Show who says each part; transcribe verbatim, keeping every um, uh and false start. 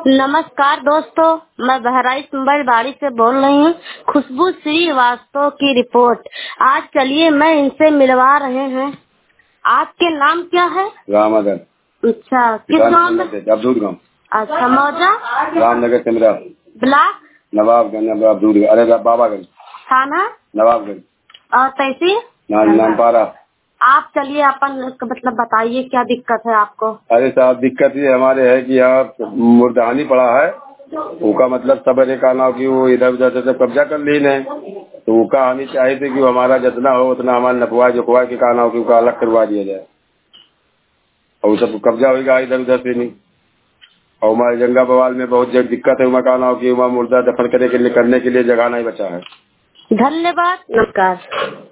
Speaker 1: नमस्कार दोस्तों, मैं बहराइच मोबाइल बाड़ी से बोल रही हूँ। खुशबू श्रीवास्तव की रिपोर्ट। आज चलिए मैं इनसे मिलवा रहे हैं। आपके नाम क्या है?
Speaker 2: रामनगर।
Speaker 1: अच्छा, किस गाँव में?
Speaker 2: अब्दुल गाँव।
Speaker 1: अच्छा, मौजा
Speaker 2: रामनगर सिमरा
Speaker 1: ब्लॉक
Speaker 2: नवाबगंज अब्दुल अरे बाबागंज
Speaker 1: थाना
Speaker 2: नवाबगंज
Speaker 1: और तहसील
Speaker 2: नामपारा।
Speaker 1: आप चलिए अपन मतलब बताइए क्या दिक्कत है आपको?
Speaker 2: अरे साहब, दिक्कत ये हमारे है कि यहाँ मुर्दानी पड़ा है। उसका मतलब सबरे का नाव की वो इधर उधर से सब कब्जा कर ली ने, तो उसका हमें चाहिए थे कि वो हमारा जितना हो उतना हमारा नपवा जोखवा के का नाव की उसका अलग करवा दिया जाए और सब कब्जा होगा इधर उधर से नहीं। और हमारे जंगा बवाल में बहुत दिक्कत है। मकान हो कि वहाँ मुर्दा दफन करने के लिए करने के लिए जगह नहीं बचा है।
Speaker 1: धन्यवाद, नमस्कार।